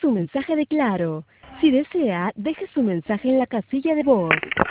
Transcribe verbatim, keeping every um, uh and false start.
su mensaje de Claro. Si desea, deje su mensaje en la casilla de voz.